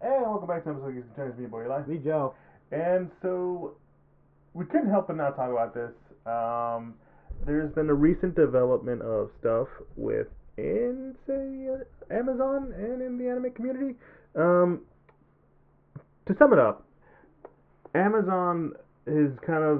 Hey, welcome back to episode of Geeks and Turns. Me, boy, Eli. Me, Joe. And so we couldn't help but not talk about this. There's been a recent development of stuff within, say, Amazon and in the anime community. To sum it up, Amazon is kind of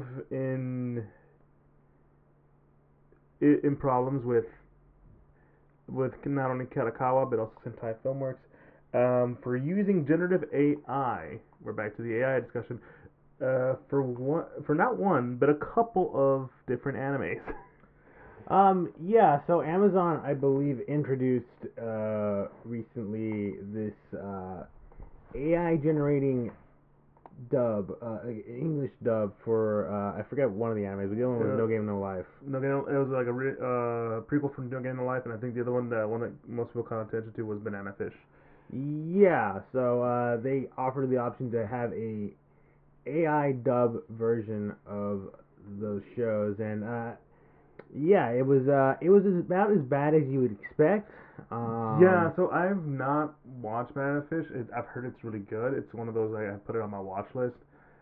in problems with not only Kadokawa but also Sentai Filmworks for using generative AI. We're back to the AI discussion. For not one but a couple of different animes. Yeah, so Amazon, I believe, introduced recently this AI generating dub, English dub for, I forget one of the animes, but the other one was No Game No Life. No Game, it was like a prequel from No Game No Life, and I think the other one, the one that most people call attention to, was Banana Fish. Yeah, so they offered the option to have a AI dub version of those shows, and yeah, it was about as bad as you would expect. Yeah, so I've not watched Banana Fish. I've heard it's really good. It's one of those I put it on my watch list.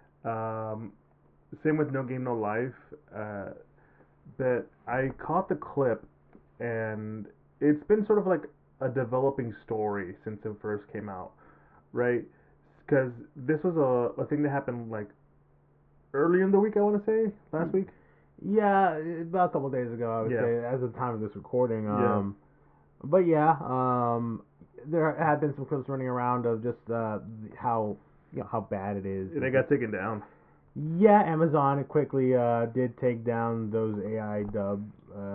Same with No Game No Life. But I caught the clip, and it's been sort of like a developing story since it first came out, right? Because this was a thing that happened like early in the week. I want to say last week. Yeah, about a couple days ago, I would Yeah. say, as of the time of this recording. Yeah. But yeah, there have been some clips running around of just how how bad it is. They got taken down. Yeah, Amazon quickly did take down those AI dub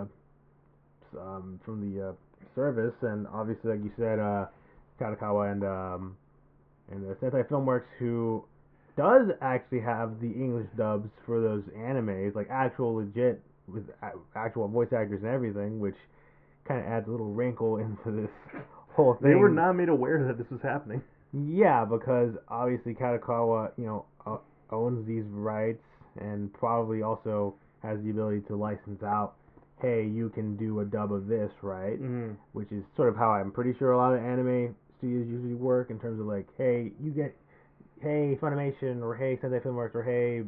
from the service, and obviously, like you said, Kadokawa and the Sentai Filmworks, who does actually have the English dubs for those animes, like actual legit with actual voice actors and everything, which kind of adds a little wrinkle into this whole thing. They were not made aware that this was happening. Yeah, because obviously Kadokawa, owns these rights and probably also has the ability to license out. Hey, you can do a dub of this, right? Mm-hmm. Which is sort of how I'm pretty sure a lot of anime studios usually work in terms of like, hey, you get, hey Funimation or hey Sentai Filmworks or hey,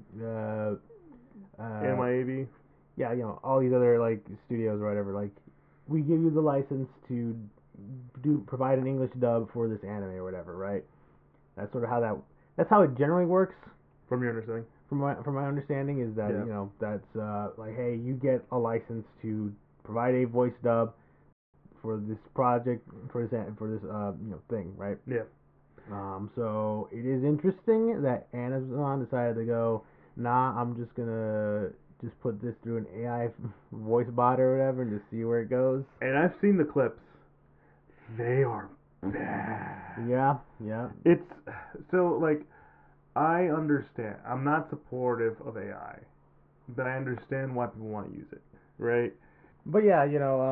NYAB. Yeah, all these other like studios or whatever. Like, we give you the license to provide an English dub for this anime or whatever, right? That's sort of that's how it generally works. From your understanding? From my understanding is that Yeah. That's like, hey, you get a license to provide a voice dub for this project for this thing, right? Yeah. So it is interesting that Amazon decided to go, nah, I'm just gonna just put this through an AI voice bot or whatever and just see where it goes. And I've seen the clips. They are bad. Yeah. It's so like, I understand. I'm not supportive of AI, but I understand why people want to use it, right? But yeah,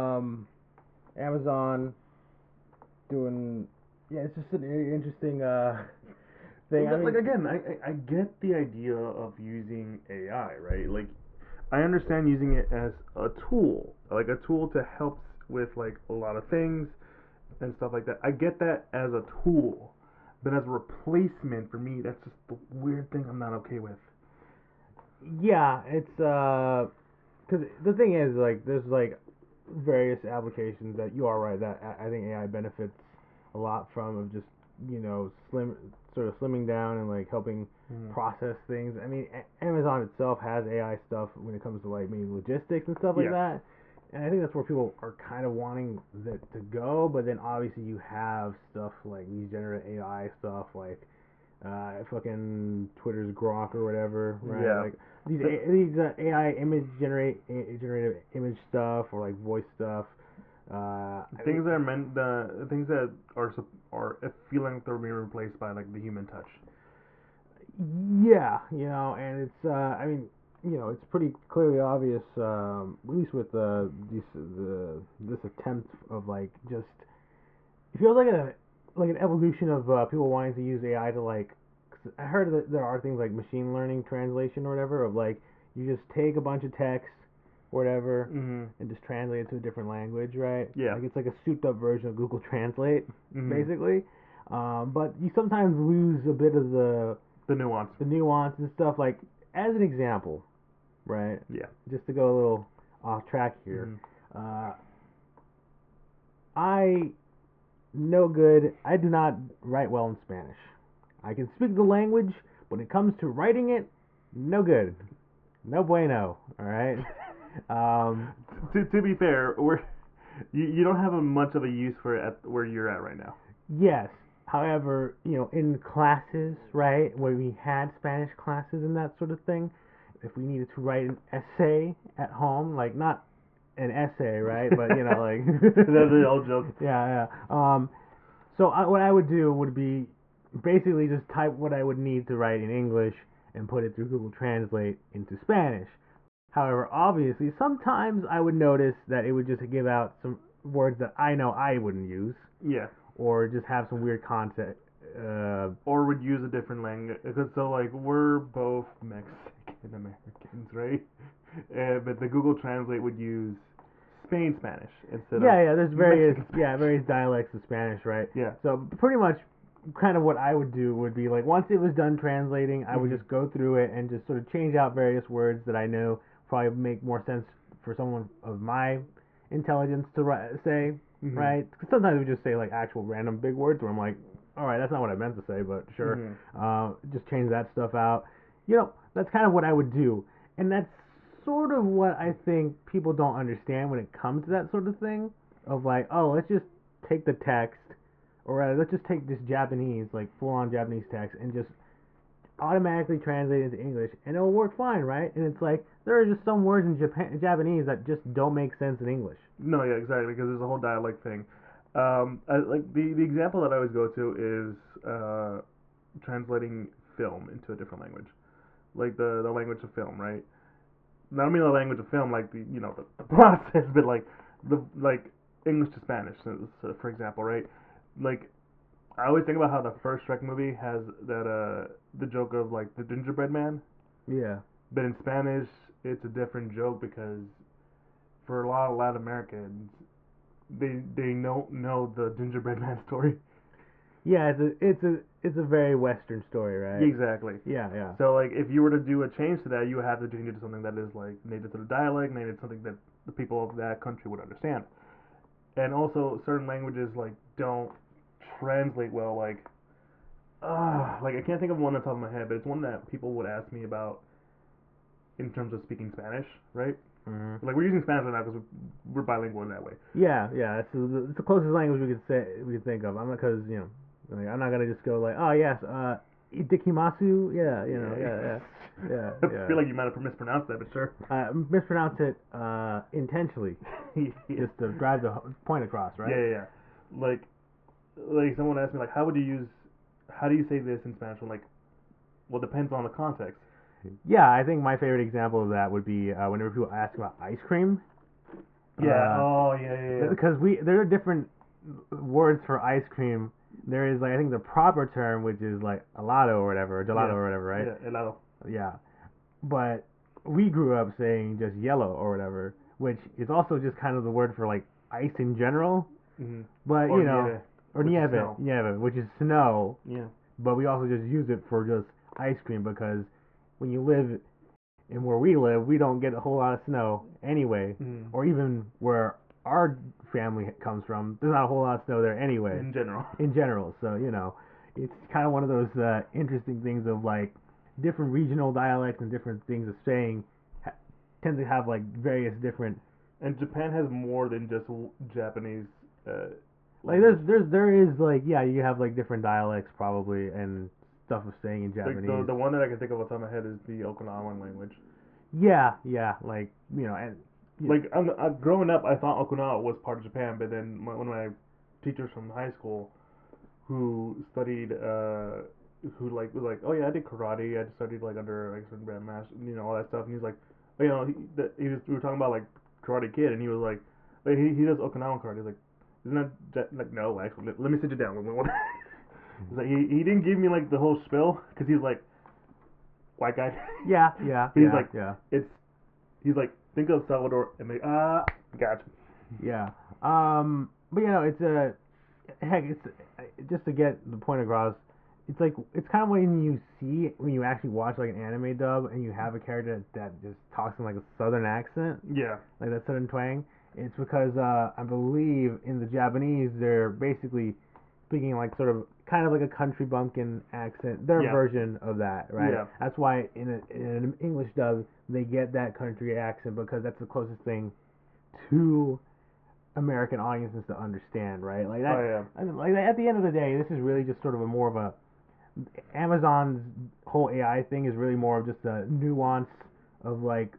Amazon doing, yeah, it's just an interesting thing. Like again, I get the idea of using AI, right? Like, I understand using it as a tool, like a tool to help with like a lot of things and stuff like that. I get that as a tool, but as a replacement for me, that's just the weird thing I'm not okay with. Yeah, it's because the thing is, like, there's like various applications that you are right that I think AI benefits a lot from, of just slimming down and like helping process things. I mean, Amazon itself has AI stuff when it comes to like maybe logistics and stuff like that. And I think that's where people are kind of wanting that to go, but then obviously you have stuff like these generative AI stuff, like fucking Twitter's Grok or whatever, right? Yeah. Like these AI generative image stuff or like voice stuff. Things that are meant, the things that are feeling like they're being replaced by like the human touch. Yeah, and it's I mean, it's pretty clearly obvious, at least with this attempt of like just, it feels like an evolution of people wanting to use AI to like. 'Cause I heard that there are things like machine learning translation or whatever, of like you just take a bunch of text or whatever and just translate it to a different language, right? Yeah. Like it's like a souped up version of Google Translate, basically. But you sometimes lose a bit of The nuance. the nuance and stuff. Like as an example, right? Yeah. Just to go a little off track here. I no good. I do not write well in Spanish. I can speak the language, but when it comes to writing it, no good. No bueno. All right. To be fair, you don't have much of a use for it at where you're at right now. Yes. However, in classes, right, where we had Spanish classes and that sort of thing, if we needed to write an essay at home, like not an essay, right, but like That's the old joke. yeah, yeah. So what I would do would be basically just type what I would need to write in English and put it through Google Translate into Spanish. However, obviously, sometimes I would notice that it would just give out some words that I know I wouldn't use, Yeah. or just have some weird concept. Or would use a different language, because so like we're both Mexican Americans, right? But the Google Translate would use Spain Spanish instead Yeah, of yeah. There's various Mexican various dialects of Spanish, right? Yeah. So pretty much, kind of what I would do would be like once it was done translating, I would Mhm. just go through it and just sort of change out various words that I know probably make more sense for someone of my intelligence to say, Mhm. right? Because sometimes we just say like actual random big words where I'm like, all right, that's not what I meant to say, but sure. Just change that stuff out. That's kind of what I would do, and that's sort of what I think people don't understand when it comes to that sort of thing. Of like, oh, let's just take the text, or rather, let's just take this Japanese, like full-on Japanese text, and just automatically translate it into English, and it'll work fine, right? And it's like there are just some words in Japanese that just don't make sense in English. No, yeah, exactly, because there's a whole dialect thing. Like the example that I always go to is translating film into a different language, like the language of film, right? Not only the language of film, like the process, but like like English to Spanish, so for example, right? Like I always think about how the first Shrek movie has that the joke of like the gingerbread man, Yeah. but in Spanish it's a different joke because for a lot of Latin Americans they don't know the gingerbread man story. Yeah, it's a very Western story, right? Exactly. Yeah, yeah. So like if you were to do a change to that, you would have to change it to something that is like native to the dialect, native to something that the people of that country would understand. And also certain languages like don't translate well. Like I can't think of one on the top of my head, but it's one that people would ask me about in terms of speaking Spanish, right? Mm-hmm. Like we're using Spanish right now because we're bilingual in that way. Yeah, yeah. It's the closest language we could think of. I'm not because like, I'm not gonna just go like, oh yes, idikimasu. Yeah, yeah. I feel like you might have mispronounced that, but sure. Mispronounce it intentionally, Yeah. just to drive the point across, right? Yeah. Like someone asked me like, how do you say this in Spanish? I'm like, well, depends on the context. Yeah, I think my favorite example of that would be whenever people ask about ice cream. Yeah. Yeah. Because there are different words for ice cream. There is like I think the proper term, which is like helado or whatever, or gelato or whatever, right? Yeah, helado. Yeah. But we grew up saying just yellow or whatever, which is also just kind of the word for like ice in general. Mm-hmm. But Or nieve, which is snow. Yeah. But we also just use it for just ice cream because when you live in where we live, we don't get a whole lot of snow anyway, or even where our family comes from, there's not a whole lot of snow there anyway. In general. In general, so it's kind of one of those interesting things of like different regional dialects and different things of saying tend to have like various different. And Japan has more than just Japanese. Like there is like you have like different dialects probably and stuff of saying in Japanese. Like the one that I can think of off the top of my head is the Okinawan language. Yeah, like and. Like growing up, I thought Okinawa was part of Japan, but then one of my teachers from high school, who studied, who like was like, oh yeah, I did karate. I studied like under like some grandmaster, all that stuff. And he's like, we were talking about like Karate Kid, and he was like, he does Okinawan karate. He's like, isn't that like no? Actually, let me sit you down. He's like, he didn't give me like the whole spiel because he's like, white guy. Yeah. He's like, he's like, think of Salvador and gotcha. Yeah. But heck, it's just to get the point across. It's like it's kind of when you actually watch like an anime dub and you have a character that just talks in like a southern accent, Yeah. like that southern twang. It's because I believe in the Japanese they're basically speaking like sort of kind of like a country bumpkin accent, their Yeah. version of that, right? Yeah. That's why in an English dub they get that country accent because that's the closest thing to American audiences to understand, right? Like Oh that. yeah. I mean, like at the end of the day, this is really just sort of a more of a Amazon's whole AI thing is really more of just a nuance of like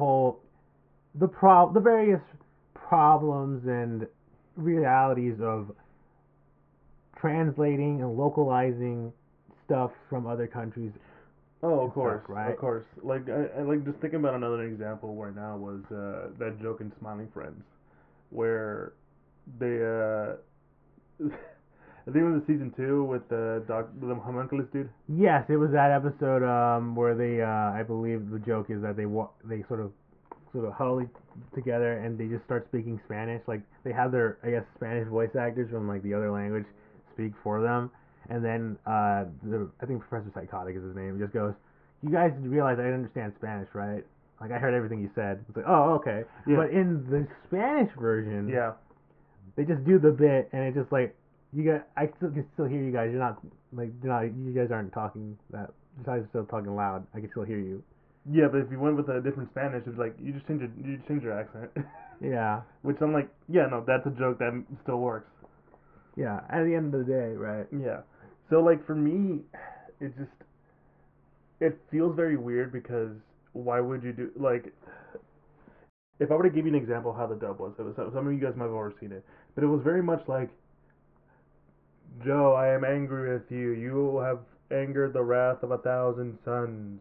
the various problems and realities of translating and localizing stuff from other countries Oh, and of stuff, course, right? of course. Like I like just thinking about another example right now was that joke in Smiling Friends, where they I think it was season two with the homunculus dude. Yes, it was that episode where they I believe the joke is that they sort of huddle together and they just start speaking Spanish. Like they have their I guess Spanish voice actors from like the other language speak for them, and then I think Professor Psychotic is his name. Just goes, "You guys realize I understand Spanish, right? Like I heard everything you said." It's like, "Oh, okay." Yeah. But in the Spanish version, Yeah. they just do the bit, and it's just like you guys. I can still hear you guys. You're not like you're not. You guys aren't talking that. You guys are still talking loud. I can still hear you. Yeah, but if you went with a different Spanish, it's like you just change your accent. Yeah. Which I'm like, yeah, no, that's a joke that still works. Yeah. At the end of the day, right? Yeah. So like for me, it just it feels very weird because why would you do like if I were to give you an example of how the dub was, it was some of you guys might have already seen it, but it was very much like Joe, I am angry with you. You have angered the wrath of 1,000 suns.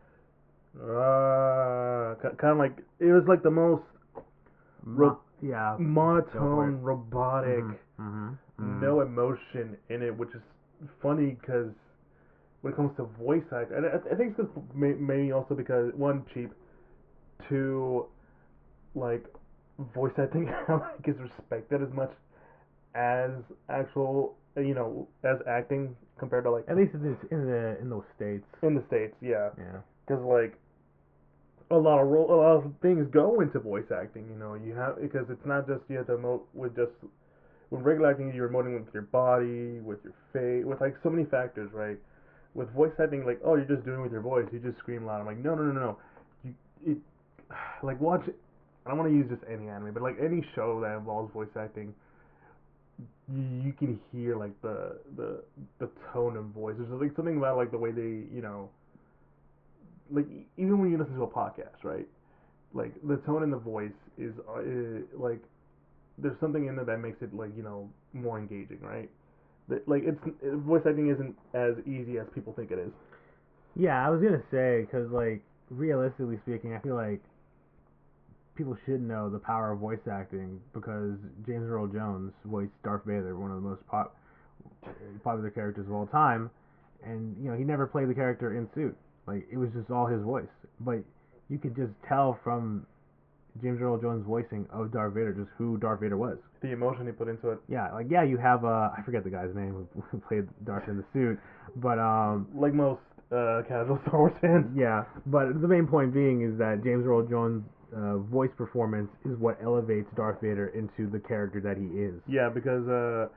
Kind of like it was like the most Yeah. monotone, robotic, no Mhm. emotion in it, which is funny because when it comes to voice act, and I think it's because maybe also because one cheap, two like voice acting I don't think is respected as much as actual as acting compared to like At least in those states. in the states, yeah, Yeah. because like a lot of things go into voice acting. You have because it's not just you have to emote with just when regular acting you're emoting with your body, with your face, with like so many factors, right? With voice acting, like oh you're just doing it with your voice, you just scream loud. I'm like no no no no, you it like watch. I don't want to use just any anime, but like any show that involves voice acting, you can hear like the tone of voice. There's like something about like the way they like even when you listen to a podcast, right? Like the tone in the voice is like there's something in there that makes it like more engaging, right? Like voice acting isn't as easy as people think it is. Yeah, I was gonna say because like realistically speaking, I feel like people should know the power of voice acting because James Earl Jones voiced Darth Vader, one of the most popular characters of all time, and he never played the character in suit. Like it was just all his voice, but you could just tell from James Earl Jones' voicing of Darth Vader just who Darth Vader was. The emotion he put into it. Yeah, like you have I forget the guy's name who played Darth in the suit, but like most casual Star Wars fans. yeah, but the main point being is that James Earl Jones' voice performance is what elevates Darth Vader into the character that he is. Yeah, because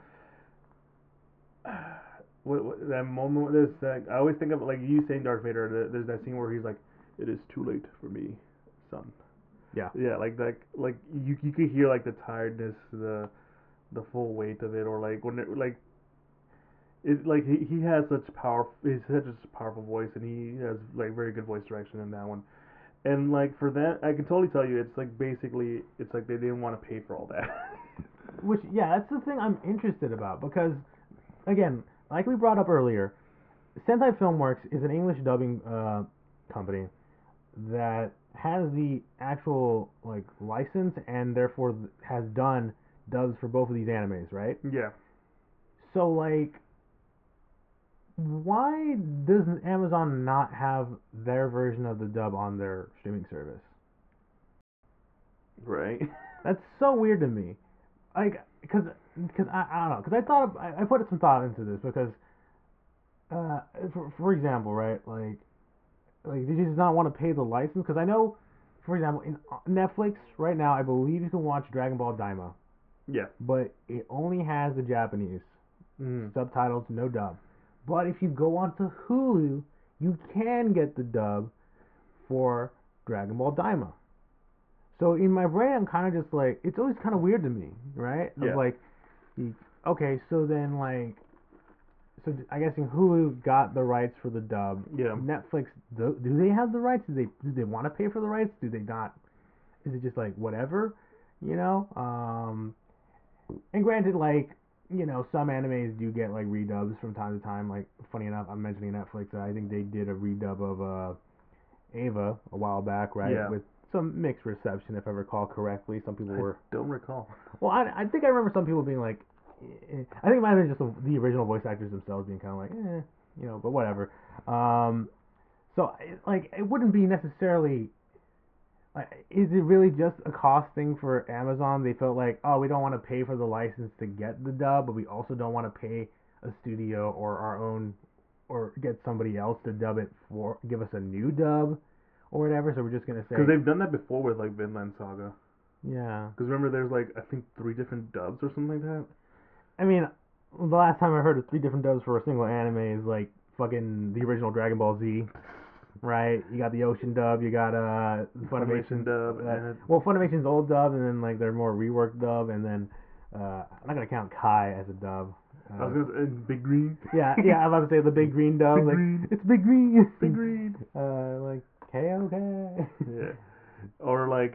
that moment, there's that I always think of like you saying Darth Vader. There's that scene where he's like, "It is too late for me, son." Yeah. Yeah, like you could hear like the tiredness, the full weight of it, or like when it like it like he has such power. He's such a powerful voice, and he has like very good voice direction in that one. And like for that, I can totally tell you, it's like basically, it's like they didn't want to pay for all that. Which yeah, that's the thing I'm interested about because again, like we brought up earlier, Sentai Filmworks is an English dubbing company that has the actual like license and therefore has done dubs for both of these animes, right? Yeah. So like why does Amazon not have their version of the dub on their streaming service? Right. That's so weird to me. Like, because because I don't know, because I put some thought into this because for example, right, like did you just not want to pay the license? Because I know, for example, in Netflix right now, I believe you can watch Dragon Ball Daima, Yeah. but it only has the Japanese Mm. subtitles, no dub. But if you go onto Hulu, you can get the dub for Dragon Ball Daima. So in my brain, I'm kind of just like, it's always kind of weird to me, right? Of Yeah. like, okay, so then like, so I guess in Hulu got the rights for the dub. Yeah. Netflix, do they have the rights? Do they want to pay for the rights? Do they not? Is it just like whatever, you know? And granted, like, some animes do get like redubs from time to time. Like, funny enough, I'm mentioning Netflix. I think they did a redub of Ava a while back, right? Yeah. With some mixed reception, if I recall correctly. Some people were. Don't recall. Well, I think I remember some people being like, I think it might have been just the original voice actors themselves being kind of like, but whatever. So like, it wouldn't be necessarily. Is it really just a cost thing for Amazon? They felt like, oh, we don't want to pay for the license to get the dub, but we also don't want to pay a studio or our own, or get somebody else to dub it for, give us a new dub, or whatever. So we're just gonna say, Because they've done that before with like Vinland Saga. yeah. Because remember, there's like I think 3 different dubs or something like that. I mean, the last time I heard of 3 different dubs for a single anime is like fucking the original Dragon Ball Z, right? You got the Ocean dub, you got Funimation Funimation dub, and well, Funimation's old dub, and then like their more reworked dub, and then I'm not gonna count Kai as a dub. I was gonna say Big Green. Yeah, I'm about to say the Big Green dub. Big Like, Green. it's Big Green. Big Green. Like KOK. Yeah. Or like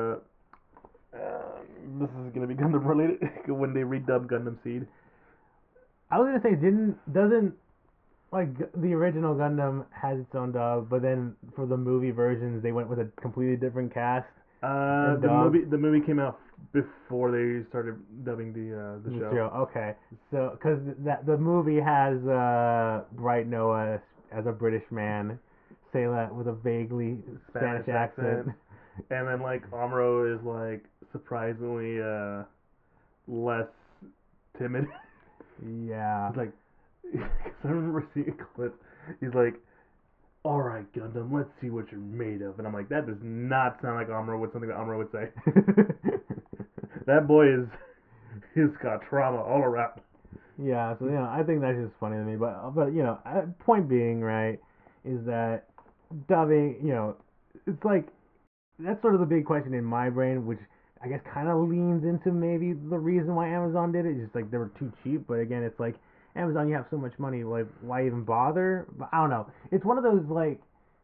this is gonna be Gundam related when they redub Gundam Seed. I was gonna say, doesn't like the original Gundam has its own dub, but then for the movie versions they went with a completely different cast. The movie came out before they started dubbing the show. Okay, so because the movie has Bright Noah as a British man, Sayla with a vaguely Spanish accent. And then like Amuro is like surprisingly less timid. Yeah. He's like, cause I remember seeing a clip. He's like, "All right, Gundam, let's see what you're made of." And I'm like, that does not sound like Amuro would something that Amuro would say. That boy he's got trauma all around. Yeah, so I think that's just funny to me. But point being, right, is that dubbing, it's like that's sort of the big question in my brain, which I guess kind of leans into maybe the reason why Amazon did it. It's just like they were too cheap. But again, it's like Amazon, you have so much money, like why even bother? But I don't know. It's one of those like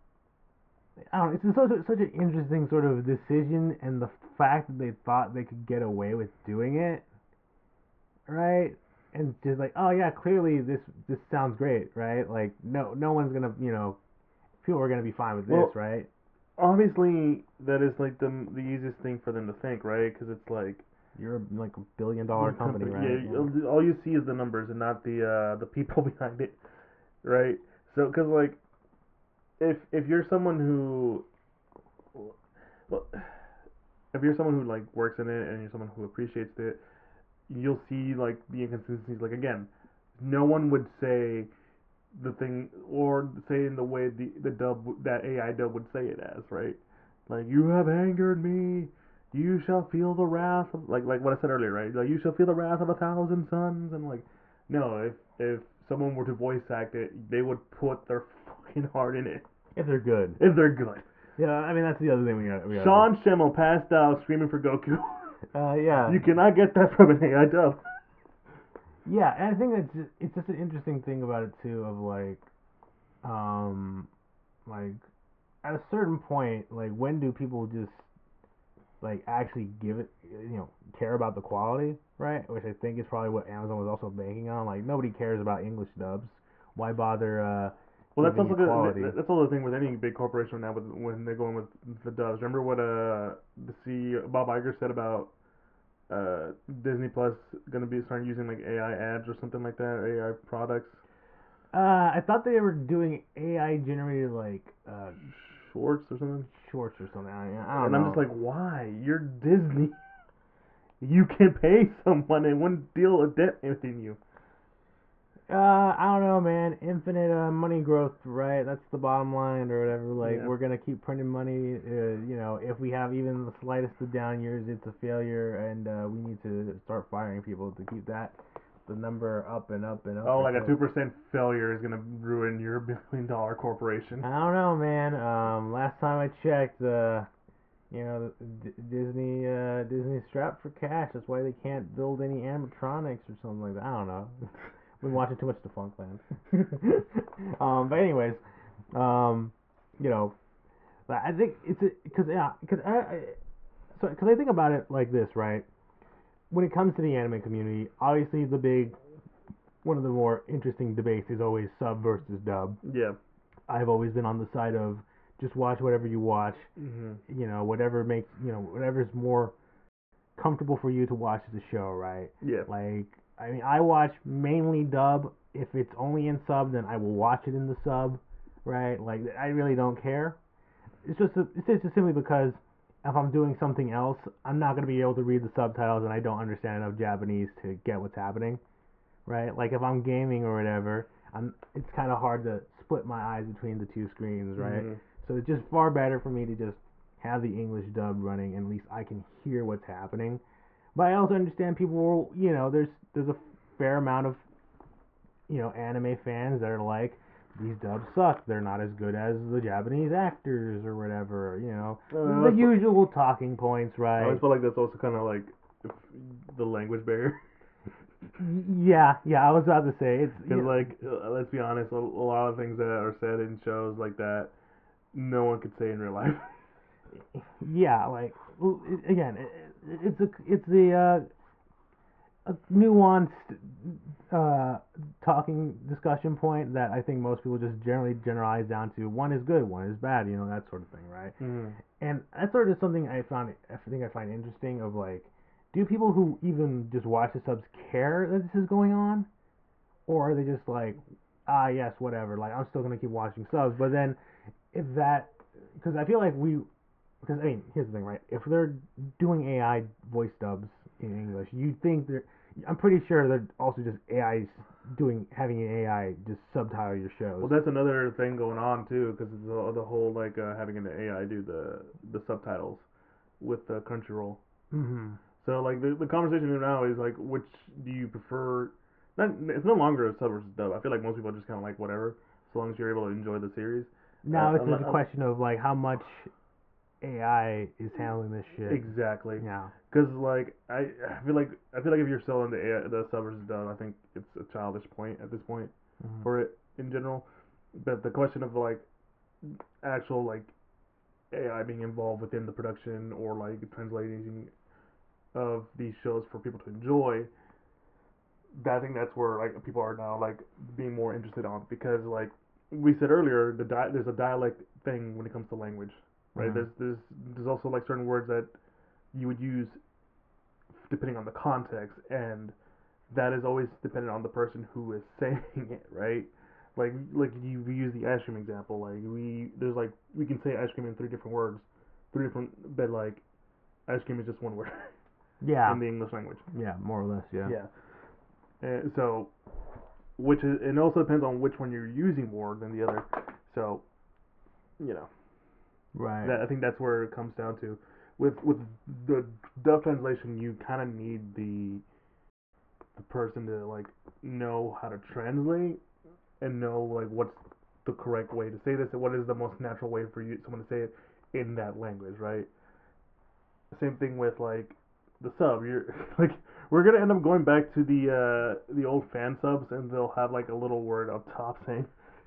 I don't know. It's such an interesting sort of decision, and the fact that they thought they could get away with doing it, right? And just like, oh yeah, clearly this sounds great, right? Like no one's gonna people are gonna be fine with this, right? Obviously, that is like the easiest thing for them to think, right? Because it's like you're like $1 billion company, right? Yeah, all you see is the numbers and not the people behind it, right? So, because like, if you're someone who, well, if you're someone who like works in it and you're someone who appreciates it, you'll see like the inconsistencies. Like again, no one would say the thing or say in the way the dub that AI dub would say it as, right? Like, you have angered me, you shall feel the wrath of, like what I said earlier, right? Like, you shall feel the wrath of 1,000 suns, and like, no, if someone were to voice act it, they would put their fucking heart in it. If they're good. If they're good. Yeah, I mean that's the other thing we got. Sean Schemmel passed out screaming for Goku. Yeah. You cannot get that from an AI dub. Yeah, and I think it's just an interesting thing about it too, of like at a certain point, like when do people just like actually give it, care about the quality, right? Which I think is probably what Amazon was also banking on. Like nobody cares about English dubs. Why bother? Well, that's also quality? That's also the thing with any big corporation now when they're going with the dubs. Remember what the CEO Bob Iger said about Disney Plus gonna be starting using like AI ads or something like that, AI products. I thought they were doing AI generated like shorts or something. Shorts or something. I don't know. And I'm just like, why? You're Disney. you can pay someone and wouldn't deal a debt within you. I don't know, man. Infinite money growth, right? That's the bottom line, or whatever. Like, Yeah. we're gonna keep printing money. If we have even the slightest of down years, it's a failure, and we need to start firing people to keep the number up and up and up. Oh, like a until- 2% failure is gonna ruin your $1 billion corporation. I don't know, man. Last time I checked, Disney's strapped for cash. That's why they can't build any animatronics or something like that. I don't know. Been watching too much Defunctland. But anyways, you know, I think because I think about it like this, right? When it comes to the anime community, obviously one of the more interesting debates is always sub versus dub. Yeah. I've always been on the side of just watch whatever you watch. Mm-hmm. Whatever's more comfortable for you to watch as a show, right? Yeah. Like, I mean, I watch mainly dub. If it's only in sub, then I will watch it in the sub, right? Like, I really don't care. It's just simply because if I'm doing something else, I'm not gonna be able to read the subtitles, and I don't understand enough Japanese to get what's happening, right? Like, if I'm gaming or whatever, it's kind of hard to split my eyes between the two screens, right? Mm-hmm. So it's just far better for me to just have the English dub running, and at least I can hear what's happening. But I also understand people will, there's a fair amount of, anime fans that are like, these dubs suck. They're not as good as the Japanese actors or whatever, the usual talking points, I right? always feel like that's also kind of like the language barrier. Yeah, I was about to say it's Because, let's be honest, a lot of things that are said in shows like that, no one could say in real life. yeah, like again, it's a nuanced talking discussion point that I think most people just generally generalize down to one is good, one is bad, that sort of thing, right? Mm. And that's sort of something I find interesting of like, do people who even just watch the subs care that this is going on, or are they just like, yes, whatever, like I'm still gonna keep watching subs, but then because I feel like because I mean, here's the thing, right? If they're doing AI voice dubs in English, I'm pretty sure they're also just having an AI just subtitle your shows. Well, that's another thing going on too, because it's the whole like having an AI do the subtitles with the Crunchyroll. Mm-hmm. So like the conversation now is like, which do you prefer? It's no longer a sub versus dub. I feel like most people are just kind of like whatever, as long as you're able to enjoy the series. Now it's just a question of like how much AI is handling this shit. Exactly. Yeah. Because like I feel like if you're selling the sub versus dub, I think it's a childish point at this point for it in general. But the question of like actual like AI being involved within the production or like translating of these shows for people to enjoy, I think that's where like people are now like being more interested on, because like we said earlier, there's a dialect thing when it comes to language, right? Mm-hmm. There's also like certain words that you would use depending on the context, and that is always dependent on the person who is saying it, right? Like we use the ice cream example. Like we can say ice cream in three different words, but like ice cream is just one word. Yeah. In the English language. Yeah, more or less. Yeah. Yeah. So, it also depends on which one you're using more than the other. So, Right. I think that's where it comes down to. With the dub translation, you kind of need the person to like know how to translate and know like what's the correct way to say this and what is the most natural way for someone to say it in that language, right? Same thing with like the sub. You're like, we're gonna end up going back to the old fan subs, and they'll have like a little word up top saying.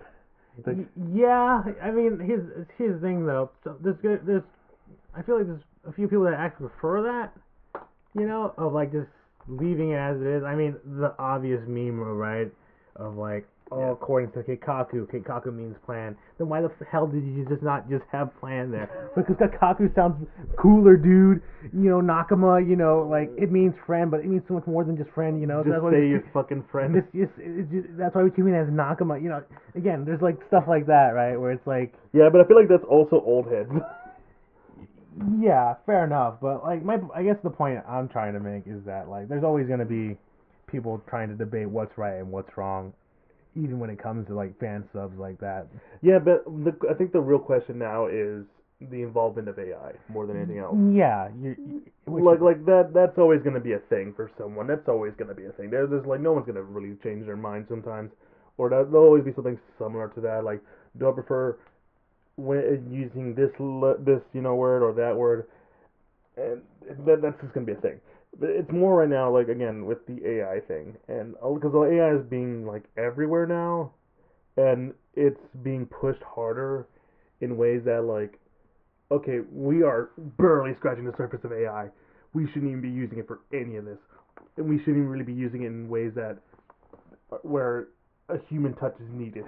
Yeah, I mean, here's the thing though. So I feel like there's a few people that actually prefer that, of like just leaving it as it is. I mean, the obvious meme, right, of like, according to Keikaku means plan. Then why the hell did you just not just have plan there? Because Keikaku sounds cooler, dude. Nakama, like it means friend, but it means so much more than just friend. Just say your fucking friend. That's why we keep it as Nakama. Again, there's like stuff like that, right? Where it's like, yeah, but I feel like that's also old heads. Yeah, fair enough. But like I guess the point I'm trying to make is that like there's always gonna be people trying to debate what's right and what's wrong, even when it comes to like fan subs like that. Yeah, but I think the real question now is the involvement of AI more than anything else. Yeah, which Like that's always going to be a thing for someone. That's always going to be a thing. There's like no one's going to really change their mind sometimes, or there'll always be something similar to that. Like, do I prefer when using this word or that word? And that's just going to be a thing. But it's more right now, like again with the AI thing, and because AI is being like everywhere now, and it's being pushed harder in ways that like okay, we are barely scratching the surface of AI. We shouldn't even be using it for any of this, and we shouldn't even really be using it in ways that where a human touch is needed.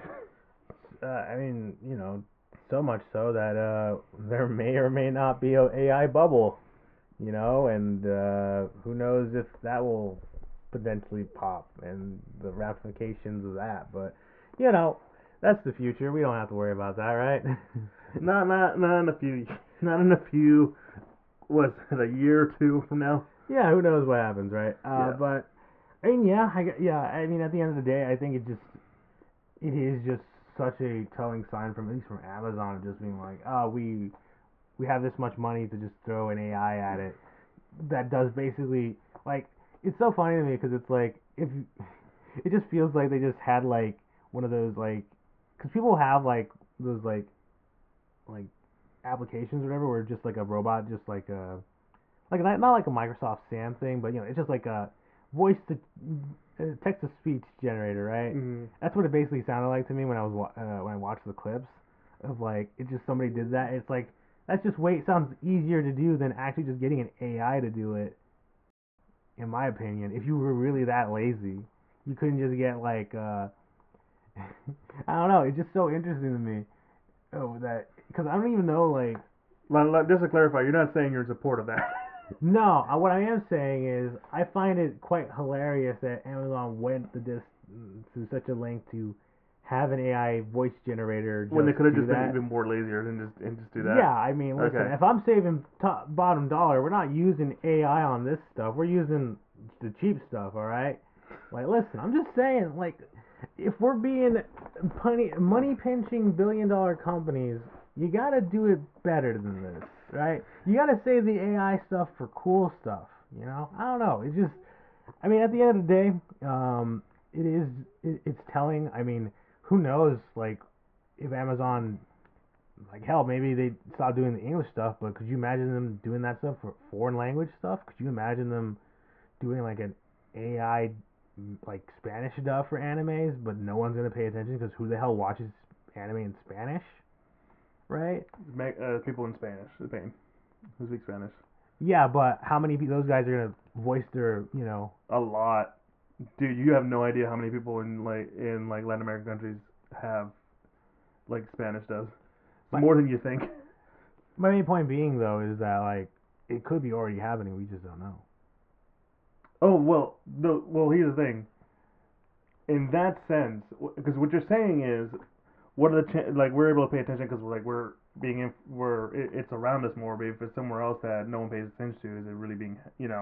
I mean, so much so that there may or may not be a AI bubble, and who knows if that will potentially pop and the ramifications of that. But you know, that's the future. We don't have to worry about that, right? Not in a few, not in a few. Was it a year or two from now? Yeah, who knows what happens, right? Yeah. But I mean, yeah, yeah. I mean, at the end of the day, I think it is just such a telling sign from at least from Amazon of just being like, oh, we have this much money to just throw an AI at it that does basically like it's so funny to me because it's like if it just feels like they just had like one of those like because people have like those like applications or whatever where just like a robot just like not like a Microsoft Sam thing but it's just like a voice to text to speech generator, right? Mm-hmm. That's what it basically sounded like to me when when I watched the clips of like it just somebody did that. It's like that's just way it sounds easier to do than actually just getting an AI to do it. In my opinion, if you were really that lazy, you couldn't just get like I don't know. It's just so interesting to me. Oh, that because I don't even know like Just to clarify, you're not saying you're in support of that. no. What I am saying is I find it quite hilarious that Amazon went to such a length to have an AI voice generator When they just could have do just been that. even more lazier and just do that. Yeah, I mean, listen, Okay. if I'm saving top, bottom dollar, we're not using AI on this stuff. We're using the cheap stuff, all right? Like, listen, I'm just saying, like, if we're being money pinching billion-dollar companies, you gotta do it better than this, right? You gotta save the AI stuff for cool stuff, I don't know. It's just, I mean, at the end of the day, it is, it's telling. I mean, who knows, like, if Amazon like hell, maybe they stop doing the English stuff, but could you imagine them doing that stuff for foreign language stuff? Could you imagine them doing like an AI like Spanish stuff for animes, but no one's gonna pay attention because who the hell watches anime in Spanish, right? People in Spanish, Spain, who speak Spanish. Yeah, but how many of those guys are gonna voice their. A lot, dude. You have no idea how many people in like Latin American countries have like Spanish does. It's My more than you think. my main point being though is that like it could be already happening. We just don't know. Oh well. Here's the thing. In that sense, because what you're saying is, what are the like we're able to pay attention because we're being it's around us more. But if it's somewhere else that no one pays attention to, is it really being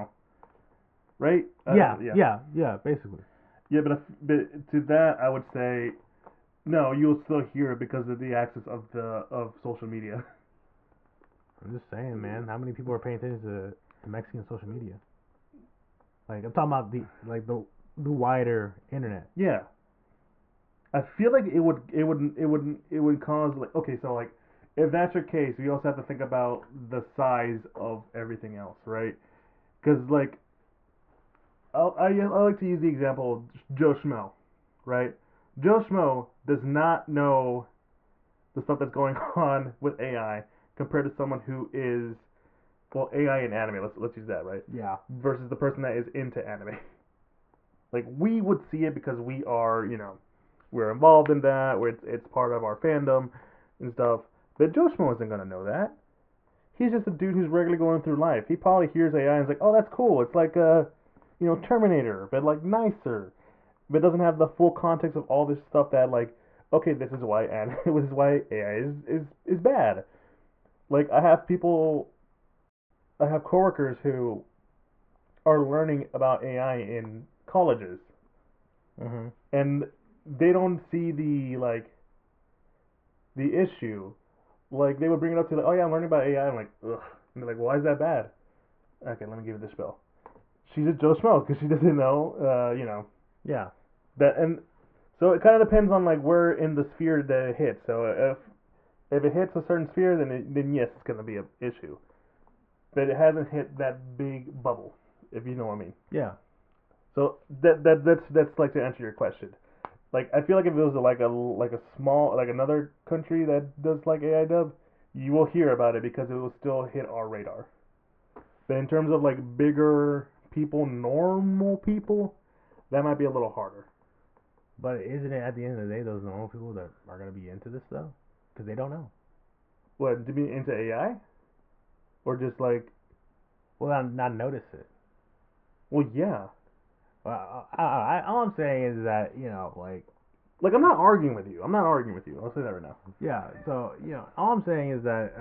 right? Yeah, Yeah. yeah, yeah. Basically, Yeah, but to that I would say no. You'll still hear it because of the access of social media. I'm just saying, man. How many people are paying attention to Mexican social media? Like I'm talking about the wider internet. Yeah, I feel like it would cause like okay, so like if that's your case, we also have to think about the size of everything else, right? Because like I like to use the example of Joe Schmo, right? Joe Schmo does not know the stuff that's going on with AI compared to someone who is well AI in anime. Let's use that, right? Yeah. Versus the person that is into anime. Like we would see it because we are we're involved in that. It's part of our fandom and stuff. But Joe Schmo isn't gonna know that. He's just a dude who's regularly going through life. He probably hears AI and is like, oh, that's cool. It's like Terminator, but like nicer. But doesn't have the full context of all this stuff that like, okay, this is why AI is bad. Like I have people. I have coworkers who are learning about AI in colleges, Mhm. and they don't see the issue. Like they would bring it up to like, oh yeah, I'm learning about AI. I'm like, ugh. And they're like, why is that bad? Okay, let me give it a spell. She's a Joe Schmo because she doesn't know, Yeah. that, and so it kind of depends on like where in the sphere that it hits. So if it hits a certain sphere, then yes, it's gonna be an issue. But it hasn't hit that big bubble, if you know what I mean. Yeah. So that's like to answer your question. Like I feel like if it was like a small like another country that does like AI dub, you will hear about it because it will still hit our radar. But in terms of like bigger people, normal people, that might be a little harder. But isn't it at the end of the day those normal people that are gonna be into this though? Because they don't know. What, to be into AI or just like, Well, not notice it. well, yeah. Well, all I'm saying is that like Like I'm not arguing with you. I'm not arguing with you. I'll say that right now. yeah. So all I'm saying is that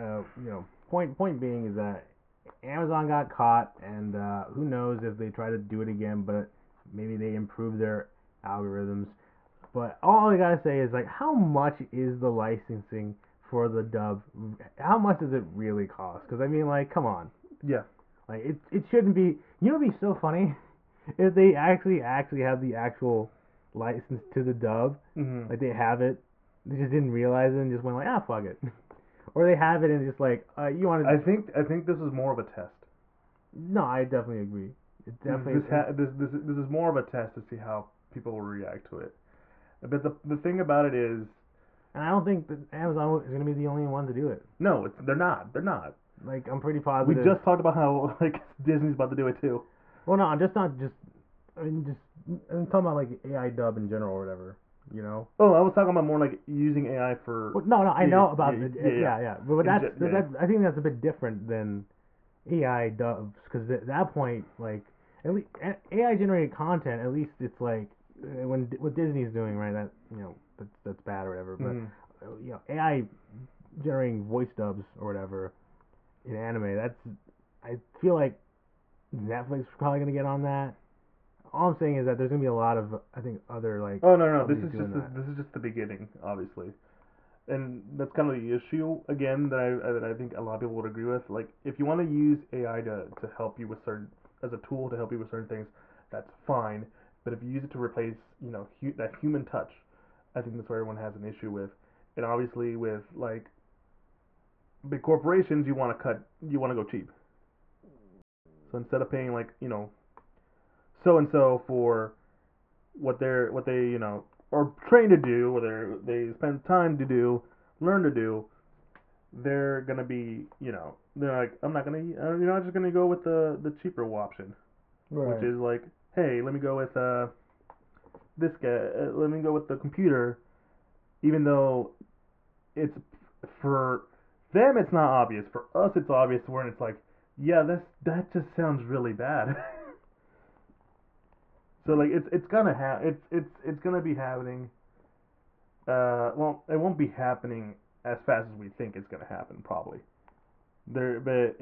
point being is that Amazon got caught, and who knows if they try to do it again, but maybe they improve their algorithms. But all I gotta say is like, how much is the licensing for the dub? How much does it really cost? Because I mean, like, come on, Yeah. like it shouldn't be. You know, it'd be so funny if they actually have the actual license to the dub, Mhm. like they have it, they just didn't realize it and just went like, ah, fuck it, or they have it and just like, you want to. I think this is more of a test. No, I definitely agree. It definitely. This is more of a test to see how people will react to it. But the thing about it is, And I don't think that Amazon is gonna be the only one to do it. no, they're not. They're not. Like I'm pretty We positive. just talked about how like Disney's about to do it too. Well, no, I'm just not just. I mean, just I'm talking about like AI dub in general or whatever. You know. Oh, I was talking about more like using AI for. Well, no, I Yeah, know yeah, about the yeah, yeah. yeah. But In that's ge- yeah, I think that's a bit different than AI dubs because at that point, like at least AI generated content, at least it's like when what Disney's doing, right? That that's bad or whatever. yeah. But AI generating voice dubs or whatever in anime, that's I feel like Netflix is probably gonna get on that. All I'm saying is that there's gonna be a lot of I think other like Oh no, companies doing that. this is just the beginning, obviously, and that's kind of the issue again that I think a lot of people would agree with. Like, if you want to use AI to help you with certain as a tool to help you with certain things, that's fine. But if you use it to replace, that human touch, I think that's where everyone has an issue with. And obviously, with like big corporations, you want to go cheap. So instead of paying like so and so for what they are trained to do, whether they spend time to do, learn to do, they're gonna be they're like, I'm not gonna I'm just gonna go with the cheaper option, which Right. is like, hey, let me go with this guy, let me go with the computer, even though it's for them it's not obvious, for us it's obvious, where it's like, yeah, that just sounds really bad. So like it's gonna it's gonna be happening. Well, it won't be happening as fast as we think it's gonna happen, probably. But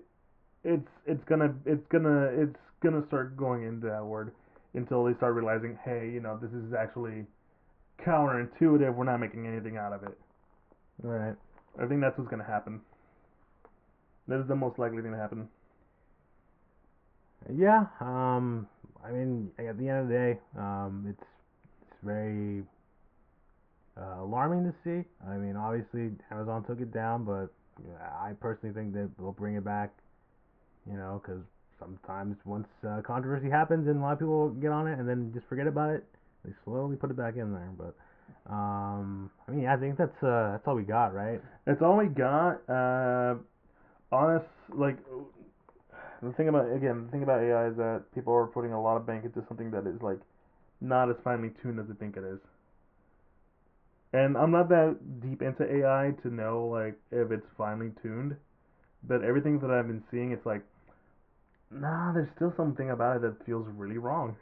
it's gonna start going into that word until they start realizing, hey, this is actually counterintuitive. We're not making anything out of it. Right. I think that's what's gonna happen. That is the most likely thing to happen. Yeah. I mean, at the end of the day, it's very alarming to see. I mean, obviously Amazon took it down, but I personally think that they'll bring it back. Because sometimes once controversy happens and a lot of people get on it and then just forget about it, they slowly put it back in there. But I mean, I think that's all we got, right? That's all we got. Honest, like the thing about AI is that people are putting a lot of bank into something that is like not as finely tuned as they think it is. And I'm not that deep into AI to know like if it's finely tuned, but everything that I've been seeing, it's like, nah, there's still something about it that feels really wrong.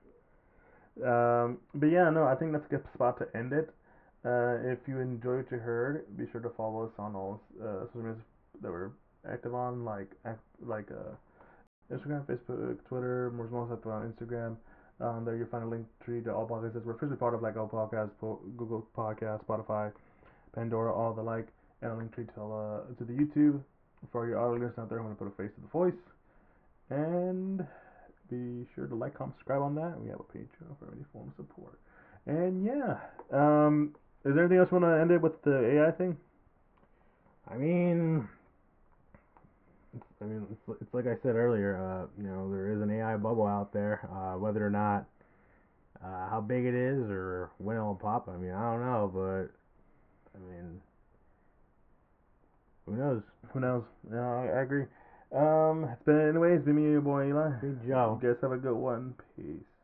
But yeah, no, I think that's a good spot to end it. If you enjoyed what you heard, be sure to follow us on all social medias that we're active on, Instagram, Facebook, Twitter. We're most active on Instagram. There you'll find a link tree to all podcasts. We're officially part of like all podcasts, Google Podcasts, Spotify, Pandora, all the like, and a link tree to the YouTube. For your audio listeners out there, I'm gonna put a face to the voice, and be sure to like, comment, subscribe on that. We have a Patreon for any form of support. And yeah, is there anything else you want to end it with the AI thing? I mean, it's like I said earlier. There is an AI bubble out there. Whether or not how big it is or when it'll pop, I don't know. But who knows? Who knows? Yeah, I agree. It's been me and your boy Eli. Big Joe. You guys have a good one. Peace.